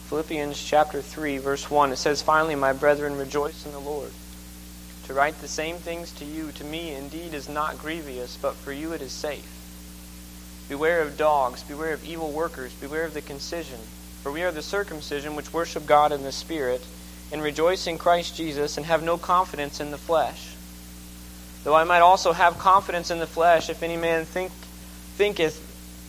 Philippians chapter 3, verse 1, it says, "Finally, my brethren, rejoice in the Lord. To write the same things to you, to me indeed is not grievous, but for you it is safe. Beware of dogs, beware of evil workers, beware of the concision. For we are the circumcision which worship God in the Spirit, and rejoice in Christ Jesus, and have no confidence in the flesh. Though I might also have confidence in the flesh, if any man thinketh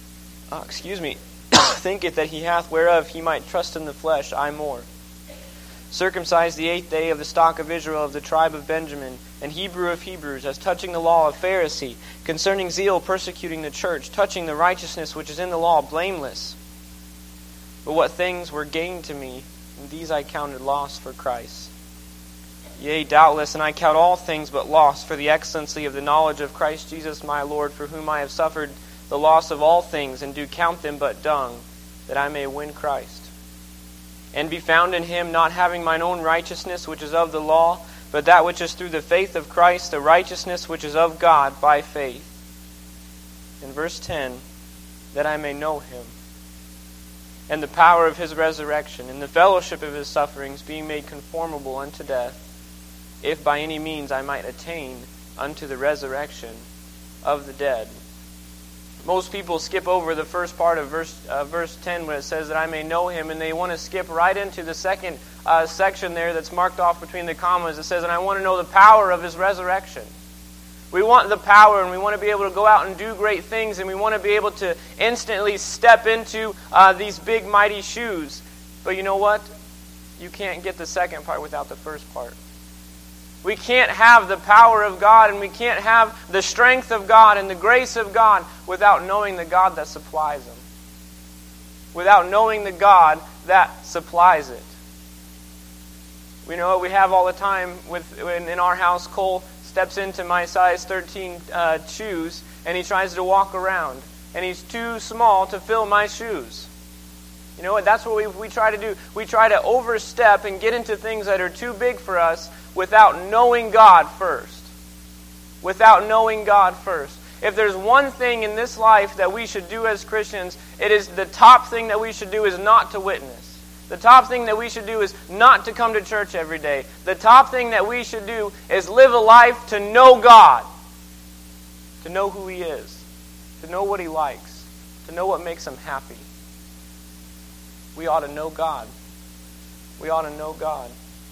that he hath whereof he might trust in the flesh, I more. Circumcised the 8th day of the stock of Israel, of the tribe of Benjamin, and Hebrew of Hebrews, as touching the law, a Pharisee, concerning zeal persecuting the church, touching the righteousness which is in the law, blameless. But what things were gained to me, and these I counted loss for Christ. Yea, doubtless, and I count all things but loss for the excellency of the knowledge of Christ Jesus my Lord, for whom I have suffered the loss of all things, and do count them but dung, that I may win Christ, and be found in him, not having mine own righteousness which is of the law, but that which is through the faith of Christ, the righteousness which is of God by faith." In verse 10, "That I may know him, and the power of his resurrection, and the fellowship of his sufferings, being made conformable unto death, if by any means I might attain unto the resurrection of the dead." Most people skip over the first part of verse 10 when it says that I may know him, and they want to skip right into the second section there that's marked off between the commas. It says, and I want to know the power of his resurrection. We want the power, and we want to be able to go out and do great things, and we want to be able to instantly step into these big, mighty shoes. But you know what? You can't get the second part without the first part. We can't have the power of God, and we can't have the strength of God and the grace of God without knowing the God that supplies them. Without knowing the God that supplies it. We know what we have all the time in our house. Cole steps into my size 13 shoes, and he tries to walk around. And he's too small to fill my shoes. You know what? That's what we try to do. We try to overstep and get into things that are too big for us without knowing God first. Without knowing God first. If there's one thing in this life that we should do as Christians, it is the top thing that we should do is not to witness. The top thing that we should do is not to come to church every day. The top thing that we should do is live a life to know God. To know who He is. To know what He likes. To know what makes Him happy. We ought to know God. We ought to know God.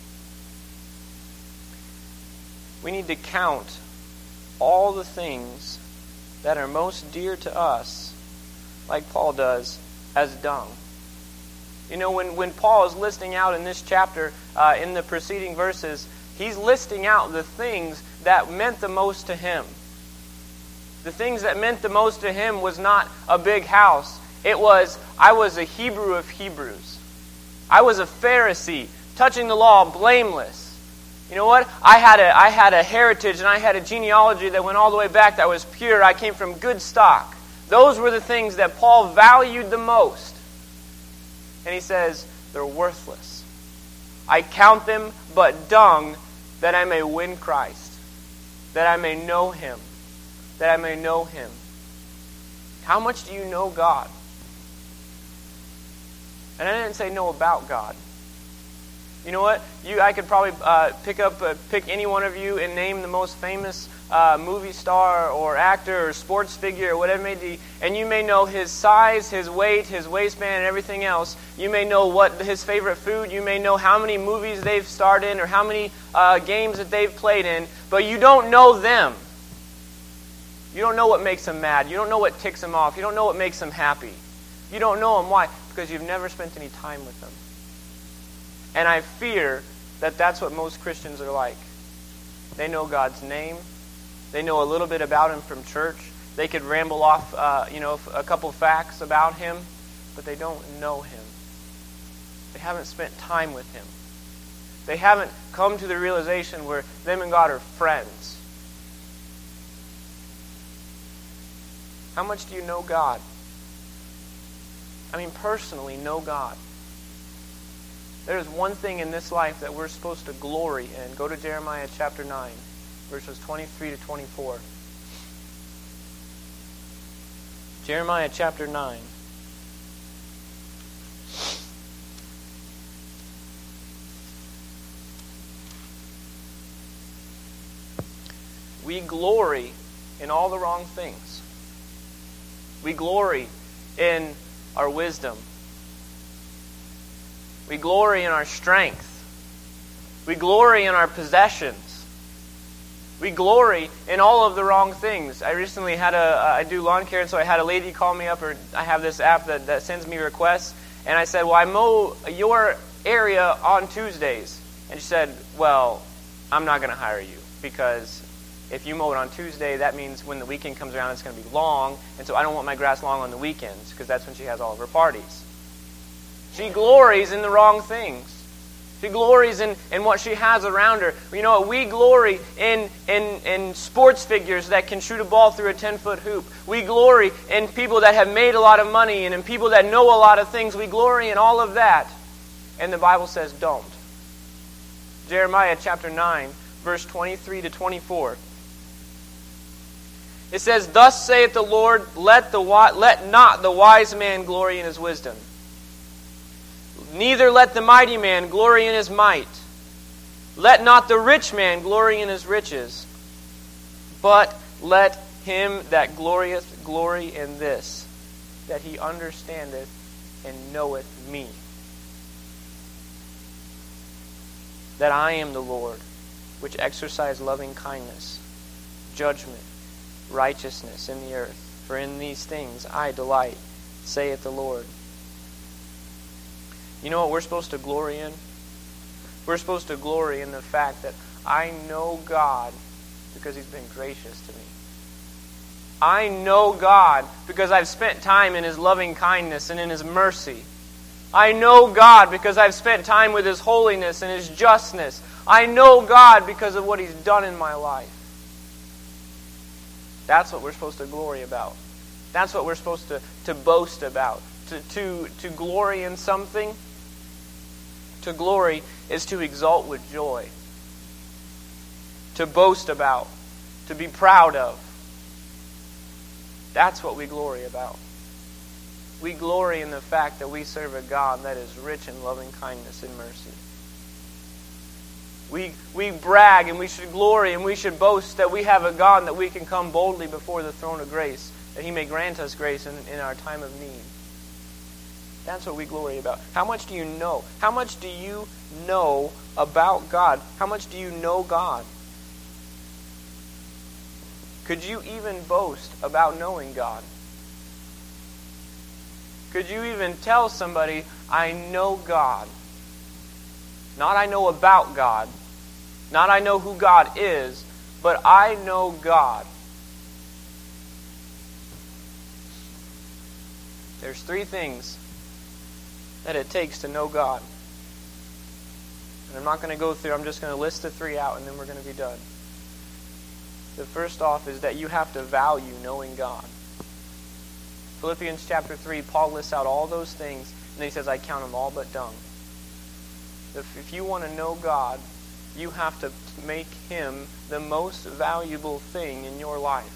We need to count all the things that are most dear to us, like Paul does, as dung. You know, when Paul is listing out in this chapter, in the preceding verses, he's listing out the things that meant the most to him. The things that meant the most to him was not a big house. It was, I was a Hebrew of Hebrews. I was a Pharisee, touching the law, blameless. You know what? I had a heritage and I had a genealogy that went all the way back that was pure. I came from good stock. Those were the things that Paul valued the most. And he says, they're worthless. I count them but dung, that I may win Christ. That I may know Him. That I may know Him. How much do you know God? And I didn't say know about God. You know what? I could probably pick any one of you and name the most famous movie star or actor or sports figure or whatever it may be, and you may know his size, his weight, his waistband, and everything else. You may know what his favorite food. You may know how many movies they've starred in or how many games that they've played in, but you don't know them. You don't know what makes them mad. You don't know what ticks them off. You don't know what makes them happy. You don't know them. Why? Because you've never spent any time with them. And I fear that that's what most Christians are like. They know God's name. They know a little bit about Him from church. They could ramble off, a couple facts about Him, but they don't know Him. They haven't spent time with Him. They haven't come to the realization where them and God are friends. How much do you know God? I mean, personally, know God. There is one thing in this life that we're supposed to glory in. Go to Jeremiah chapter 9, verses 23 to 24. Jeremiah chapter 9. we glory in all the wrong things. We glory in our wisdom. We glory in our strength. We glory in our possessions. We glory in all of the wrong things. I recently had I do lawn care, and so I had a lady call me up, or I have this app that sends me requests, and I said, well, I mow your area on Tuesdays. And she said, well, I'm not going to hire you, because if you mow it on Tuesday, that means when the weekend comes around, it's going to be long, and so I don't want my grass long on the weekends, because that's when she has all of her parties. She glories in the wrong things. She glories in what she has around her. You know what? We glory in sports figures that can shoot a ball through a 10-foot hoop. We glory in people that have made a lot of money and in people that know a lot of things. We glory in all of that. And the Bible says don't. Jeremiah chapter 9, verse 23 to 24. It says, thus saith the Lord, let not the wise man glory in his wisdom. Neither let the mighty man glory in his might. Let not the rich man glory in his riches. But let him that glorieth glory in this, that he understandeth and knoweth me. That I am the Lord, which exercise loving kindness, judgment, righteousness in the earth. For in these things I delight, saith the Lord. You know what we're supposed to glory in? We're supposed to glory in the fact that I know God because He's been gracious to me. I know God because I've spent time in His loving kindness and in His mercy. I know God because I've spent time with His holiness and His justness. I know God because of what He's done in my life. That's what we're supposed to glory about. That's what we're supposed to boast about. To glory in something, to glory is to exalt with joy. To boast about. To be proud of. That's what we glory about. We glory in the fact that we serve a God that is rich in loving kindness and mercy. We brag and we should glory and we should boast that we have a God that we can come boldly before the throne of grace, that He may grant us grace in our time of need. That's what we glory about. How much do you know? How much do you know about God? How much do you know God? Could you even boast about knowing God? Could you even tell somebody, I know God? Not I know about God. Not I know who God is, but I know God. There's 3 things that it takes to know God. And I'm not going to go through, I'm just going to list the 3 out and then we're going to be done. The first off is that you have to value knowing God. Philippians chapter 3, Paul lists out all those things and he says, I count them all but dung. If you want to know God, you have to make Him the most valuable thing in your life.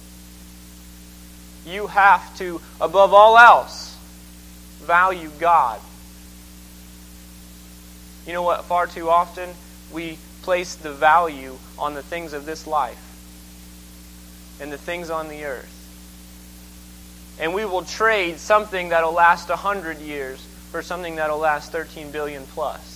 You have to, above all else, value God. You know what? Far too often, we place the value on the things of this life and the things on the earth. And we will trade something that'll last 100 years for something that'll last 13 billion plus.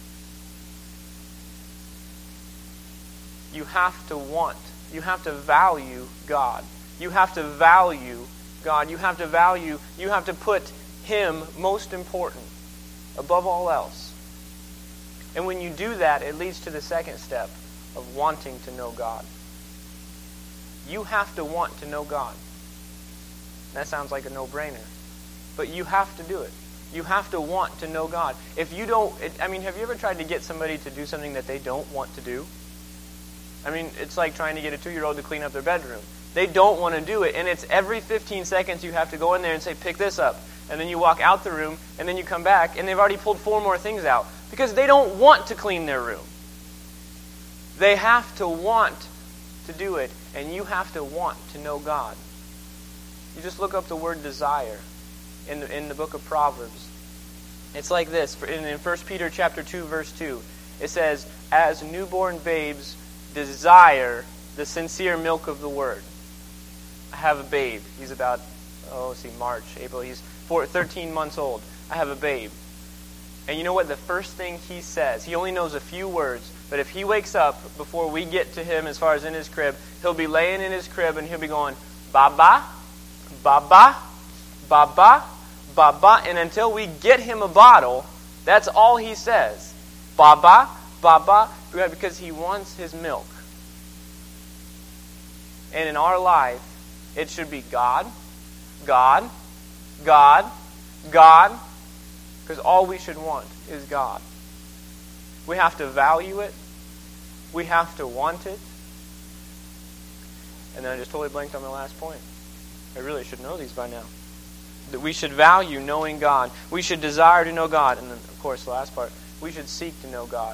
You have to value God. You have to value God. You have to put Him most important above all else. And when you do that, it leads to the second step of wanting to know God. You have to want to know God. That sounds like a no-brainer. But you have to do it. You have to want to know God. If you don't, have you ever tried to get somebody to do something that they don't want to do? It's like trying to get a 2-year-old to clean up their bedroom. They don't want to do it, and it's every 15 seconds you have to go in there and say, pick this up. And then you walk out the room, and then you come back, and they've already pulled 4 more things out. Because they don't want to clean their room. They have to want to do it, and you have to want to know God. You just look up the word desire in the book of Proverbs. It's like this. In 1 Peter chapter 2, verse 2, it says, as newborn babes desire the sincere milk of the Word. I have a babe. He's about, March, April. He's 13 months old. I have a babe. And you know what? The first thing he says, he only knows a few words, but if he wakes up before we get to him as far as in his crib, he'll be laying in his crib and he'll be going, Baba, Baba, Baba, Baba. And until we get him a bottle, that's all he says. Baba, Baba, because he wants his milk. And in our life, it should be God, God, God, God, because all we should want is God. We have to value it. We have to want it. And then I just totally blanked on my last point. I really should know these by now. That we should value knowing God. We should desire to know God. And then, of course, the last part, we should seek to know God.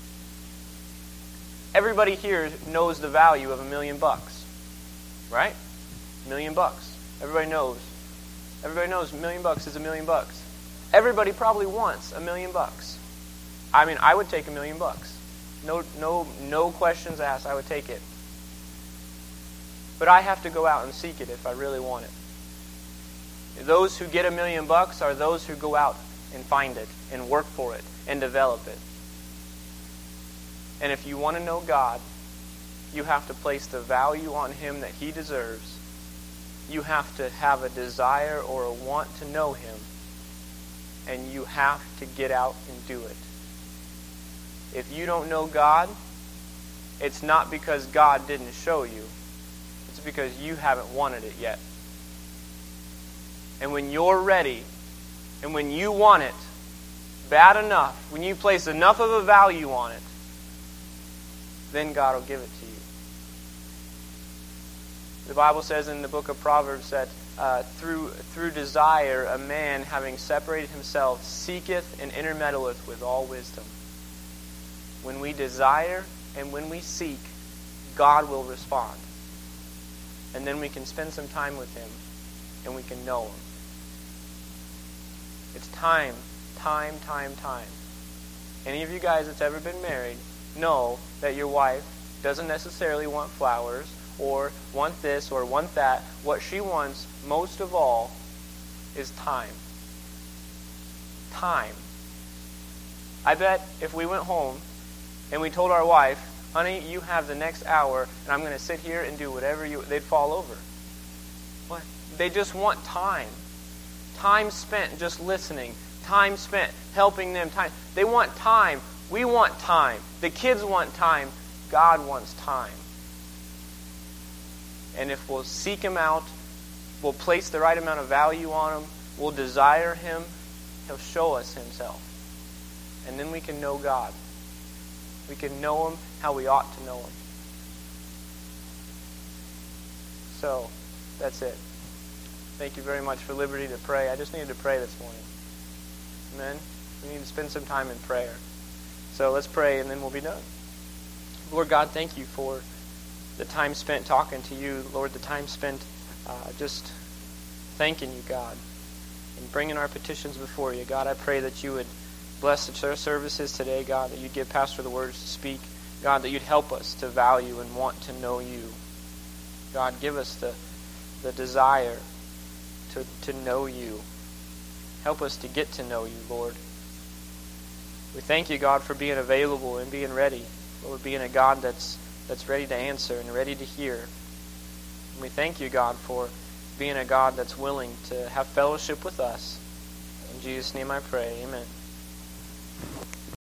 Everybody here knows the value of $1 million. Right? $1 million. Everybody knows. Everybody knows $1 million is $1 million. Everybody probably wants $1 million. I mean, I would take $1 million. No questions asked. I would take it. But I have to go out and seek it if I really want it. Those who get $1 million are those who go out and find it and work for it and develop it. And if you want to know God, you have to place the value on Him that He deserves. You have to have a desire or a want to know Him. And you have to get out and do it. If you don't know God, it's not because God didn't show you. It's because you haven't wanted it yet. And when you're ready, and when you want it bad enough, when you place enough of a value on it, then God will give it to you. The Bible says in the book of Proverbs that through desire, a man, having separated himself, seeketh and intermeddleth with all wisdom. When we desire and when we seek, God will respond. And then we can spend some time with Him and we can know Him. It's time. Any of you guys that's ever been married know that your wife doesn't necessarily want flowers or want this or want that. What she wants most of all is time. Time. I bet if we went home and we told our wife, honey, you have the next hour and I'm going to sit here and do whatever they'd fall over. What? They just want time. Time spent just listening. Time spent helping them. Time. They want time. We want time. The kids want time. God wants time. And if we'll seek Him out, we'll place the right amount of value on Him, we'll desire Him, He'll show us Himself. And then we can know God. We can know Him how we ought to know Him. So, that's it. Thank you very much for liberty to pray. I just needed to pray this morning. Amen? We need to spend some time in prayer. So let's pray and then we'll be done. Lord God, thank you for the time spent talking to you. Lord, the time spent just thanking you, God, and bringing our petitions before you. God, I pray that you would bless the services today, God, that you'd give Pastor the words to speak. God, that you'd help us to value and want to know you. God, give us the desire to know you. Help us to get to know you, Lord. We thank you, God, for being available and being ready. Lord, being a God that's ready to answer and ready to hear. And we thank you, God, for being a God that's willing to have fellowship with us. In Jesus' name I pray, amen.